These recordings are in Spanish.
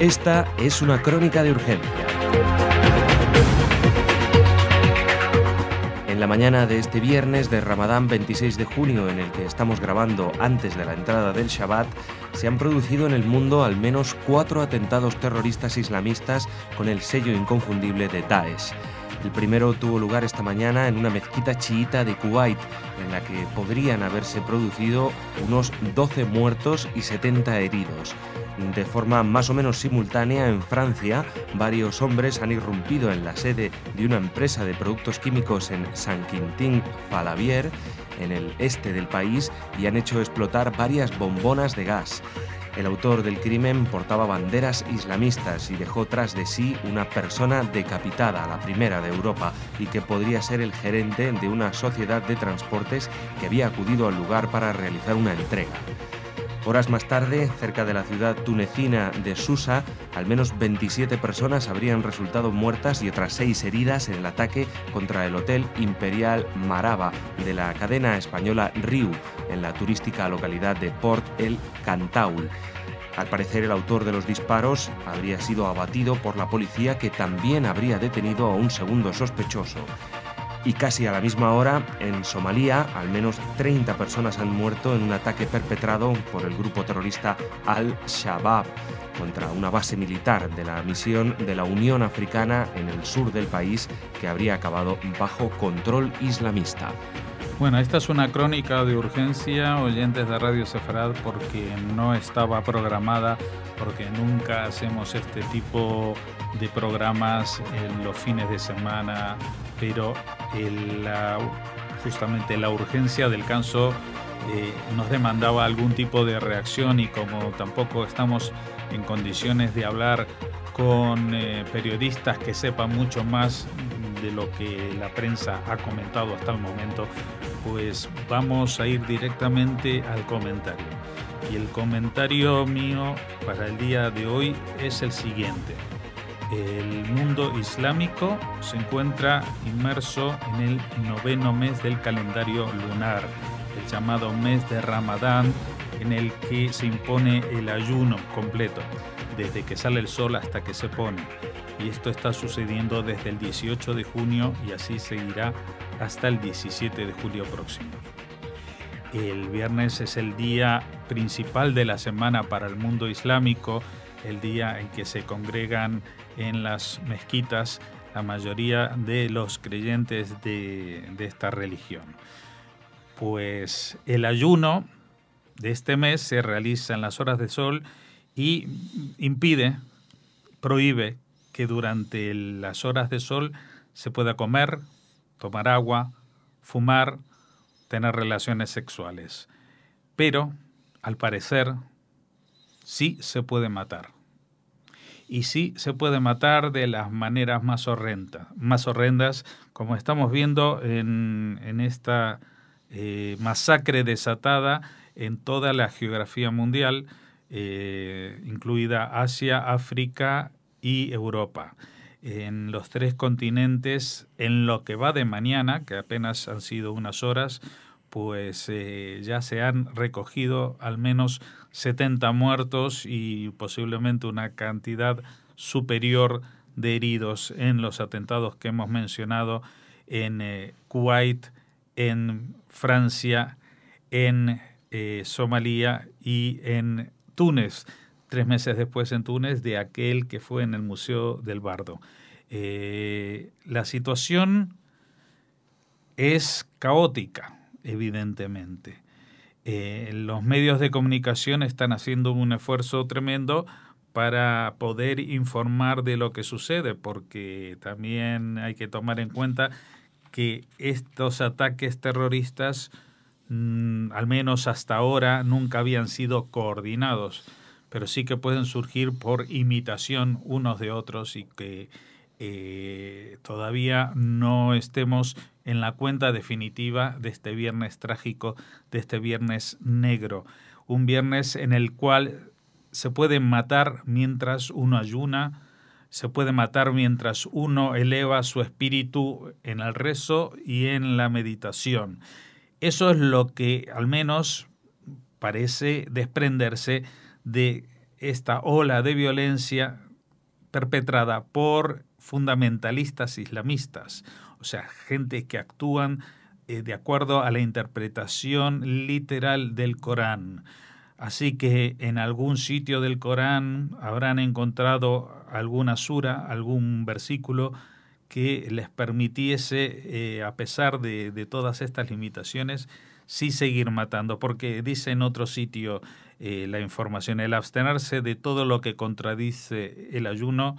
Esta es una crónica de urgencia. En la mañana de este viernes de Ramadán 26 de junio, en el que estamos grabando antes de la entrada del Shabbat, se han producido en el mundo al menos 4 atentados terroristas islamistas con el sello inconfundible de Daesh. El primero tuvo lugar esta mañana en una mezquita chiita de Kuwait, en la que podrían haberse producido unos 12 muertos y 70 heridos. De forma más o menos simultánea, en Francia, varios hombres han irrumpido en la sede de una empresa de productos químicos en Saint-Quentin-Falavier, en el este del país, y han hecho explotar varias bombonas de gas. El autor del crimen portaba banderas islamistas y dejó tras de sí una persona decapitada, la primera de Europa, y que podría ser el gerente de una sociedad de transportes que había acudido al lugar para realizar una entrega. Horas más tarde, cerca de la ciudad tunecina de Susa, al menos 27 personas habrían resultado muertas y otras 6 heridas en el ataque contra el Hotel Imperial Maraba de la cadena española Riu, en la turística localidad de Port El Cantaul. Al parecer, el autor de los disparos habría sido abatido por la policía, que también habría detenido a un segundo sospechoso. Y casi a la misma hora, en Somalia, al menos 30 personas han muerto en un ataque perpetrado por el grupo terrorista Al-Shabaab contra una base militar de la misión de la Unión Africana en el sur del país, que habría acabado bajo control islamista. Bueno, esta es una crónica de urgencia, oyentes de Radio Sefarad, porque no estaba programada, porque nunca hacemos este tipo de programas en los fines de semana, pero justamente la urgencia del caso nos demandaba algún tipo de reacción, y como tampoco estamos en condiciones de hablar con periodistas que sepan mucho más de lo que la prensa ha comentado hasta el momento, pues vamos a ir directamente al comentario. Y el comentario mío para el día de hoy es el siguiente. El mundo islámico se encuentra inmerso en el 9º mes del calendario lunar, el llamado mes de Ramadán, en el que se impone el ayuno completo, desde que sale el sol hasta que se pone. Y esto está sucediendo desde el 18 de junio y así seguirá hasta el 17 de julio próximo. El viernes es el día principal de la semana para el mundo islámico, el día en que se congregan en las mezquitas la mayoría de los creyentes de esta religión. Pues el ayuno de este mes se realiza en las horas de sol y prohíbe que durante las horas de sol se pueda comer, tomar agua, fumar, tener relaciones sexuales. Pero, al parecer, sí se puede matar. Y sí se puede matar de las maneras más horrendas, como estamos viendo en esta masacre desatada en toda la geografía mundial, incluida Asia, África y Europa. En los 3 continentes, en lo que va de mañana, que apenas han sido unas horas, pues ya se han recogido al menos 70 muertos y posiblemente una cantidad superior de heridos en los atentados que hemos mencionado en Kuwait, en Francia, en Somalia y en Túnez, 3 meses después en Túnez de aquel que fue en el Museo del Bardo. La situación es caótica, evidentemente. Los medios de comunicación están haciendo un esfuerzo tremendo para poder informar de lo que sucede, porque también hay que tomar en cuenta que estos ataques terroristas, al menos hasta ahora, nunca habían sido coordinados, pero sí que pueden surgir por imitación unos de otros, y que todavía no estemos en la cuenta definitiva de este viernes trágico, de este viernes negro, un viernes en el cual se puede matar mientras uno ayuna, se puede matar mientras uno eleva su espíritu en el rezo y en la meditación. Eso es lo que al menos parece desprenderse de esta ola de violencia perpetrada por fundamentalistas islamistas, o sea, gente que actúan de acuerdo a la interpretación literal del Corán. Así que en algún sitio del Corán habrán encontrado alguna sura, algún versículo que les permitiese, a pesar de todas estas limitaciones, sí seguir matando, porque dice en otro sitio la información, el abstenerse de todo lo que contradice el ayuno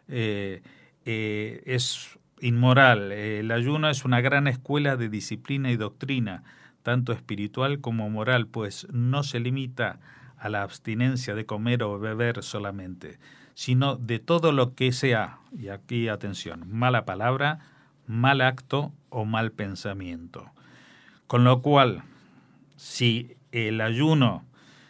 es inmoral. El ayuno es una gran escuela de disciplina y doctrina, tanto espiritual como moral, pues no se limita a la abstinencia de comer o beber solamente, sino de todo lo que sea, y aquí atención, mala palabra, mal acto o mal pensamiento. Con lo cual, si el ayuno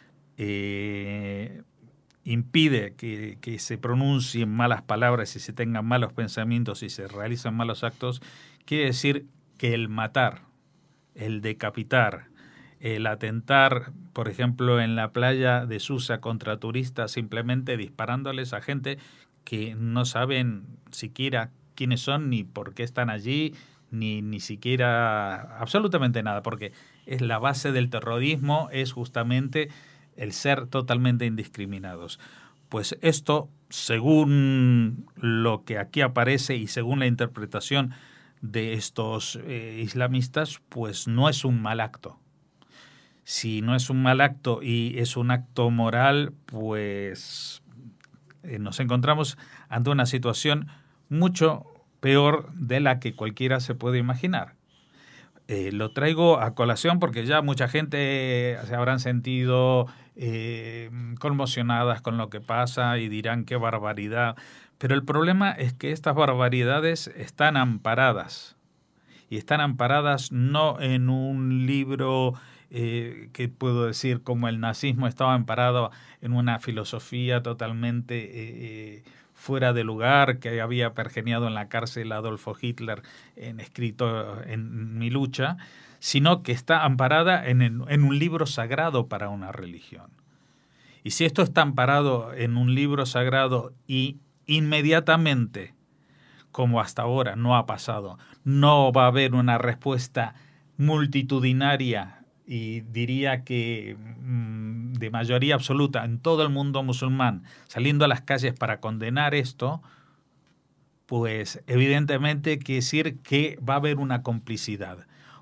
impide que se pronuncien malas palabras y se tengan malos pensamientos y se realizan malos actos, quiere decir que el matar, el decapitar, el atentar, por ejemplo, en la playa de Susa contra turistas, simplemente disparándoles a gente que no saben siquiera quiénes son, ni por qué están allí, ni siquiera absolutamente nada, porque es la base del terrorismo, es justamente el ser totalmente indiscriminados. Pues esto, según lo que aquí aparece y según la interpretación de estos islamistas, pues no es un mal acto. Si no es un mal acto y es un acto moral, pues nos encontramos ante una situación mucho peor de la que cualquiera se puede imaginar. Lo traigo a colación porque ya mucha gente se habrán sentido conmocionadas con lo que pasa y dirán qué barbaridad. Pero el problema es que estas barbaridades están amparadas. Y están amparadas no en un libro que puedo decir como el nazismo estaba amparado en una filosofía totalmente fuera de lugar que había pergeniado en la cárcel Adolfo Hitler escrito en Mi lucha, sino que está amparada en un libro sagrado para una religión. Y si esto está amparado en un libro sagrado y inmediatamente, como hasta ahora no ha pasado, no va a haber una respuesta multitudinaria y diría que de mayoría absoluta en todo el mundo musulmán saliendo a las calles para condenar esto, pues evidentemente quiere decir que va a haber una complicidad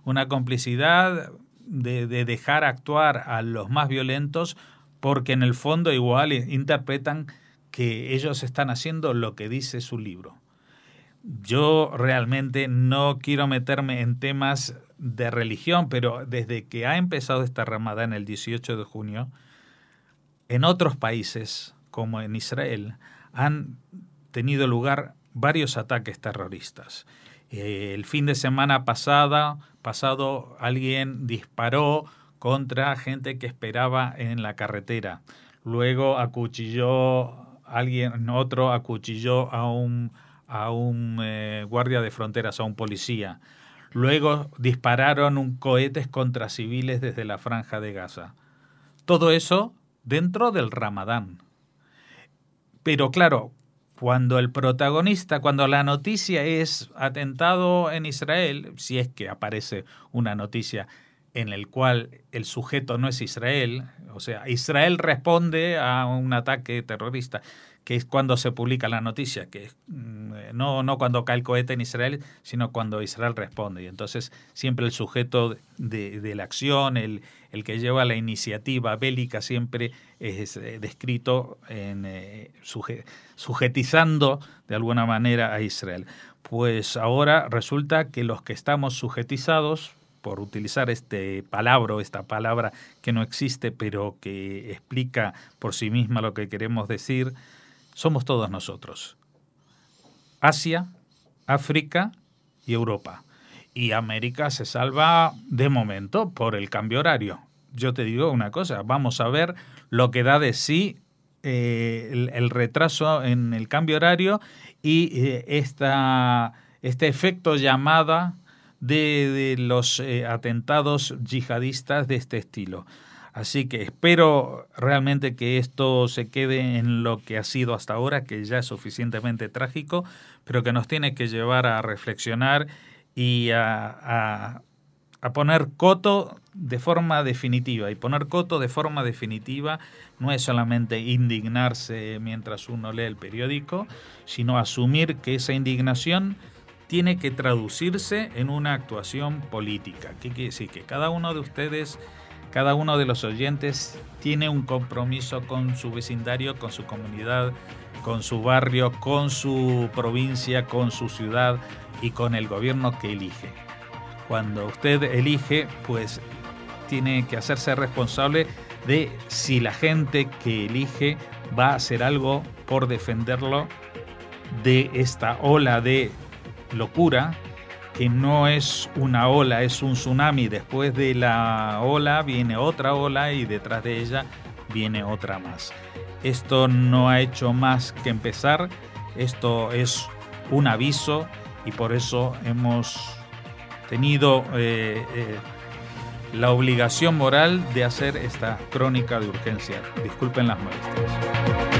de dejar actuar a los más violentos, porque en el fondo igual interpretan que ellos están haciendo lo que dice su libro. Yo realmente no quiero meterme en temas de religión, pero desde que ha empezado esta Ramadán el 18 de junio, en otros países, como en Israel, han tenido lugar varios ataques terroristas. El fin de semana pasado alguien disparó contra gente que esperaba en la carretera. Luego otro acuchilló a un guardia de fronteras, a un policía. Luego dispararon cohetes contra civiles desde la Franja de Gaza. Todo eso dentro del Ramadán. Pero claro, cuando la noticia es atentado en Israel, si es que aparece una noticia en el cual el sujeto no es Israel, o sea, Israel responde a un ataque terrorista, que es cuando se publica la noticia, que no cuando cae el cohete en Israel, sino cuando Israel responde. Y entonces siempre el sujeto de la acción, el que lleva la iniciativa bélica, siempre es descrito sujetizando de alguna manera a Israel. Pues ahora resulta que los que estamos sujetizados, por utilizar esta palabra que no existe, pero que explica por sí misma lo que queremos decir, somos todos nosotros. Asia, África y Europa. Y América se salva de momento por el cambio horario. Yo te digo una cosa, vamos a ver lo que da de sí el retraso en el cambio horario y este efecto llamada de los atentados yihadistas de este estilo. Así que espero realmente que esto se quede en lo que ha sido hasta ahora, que ya es suficientemente trágico, pero que nos tiene que llevar a reflexionar y a poner coto de forma definitiva. Y poner coto de forma definitiva no es solamente indignarse mientras uno lee el periódico, sino asumir que esa indignación tiene que traducirse en una actuación política. ¿Qué quiere decir? Que cada uno de ustedes, cada uno de los oyentes, tiene un compromiso con su vecindario, con su comunidad, con su barrio, con su provincia, con su ciudad y con el gobierno que elige. Cuando usted elige, pues tiene que hacerse responsable de si la gente que elige va a hacer algo por defenderlo de esta ola de locura, que no es una ola, es un tsunami. Después de la ola viene otra ola y detrás de ella viene otra más. Esto no ha hecho más que empezar, esto es un aviso y por eso hemos tenido la obligación moral de hacer esta crónica de urgencia. Disculpen las molestias.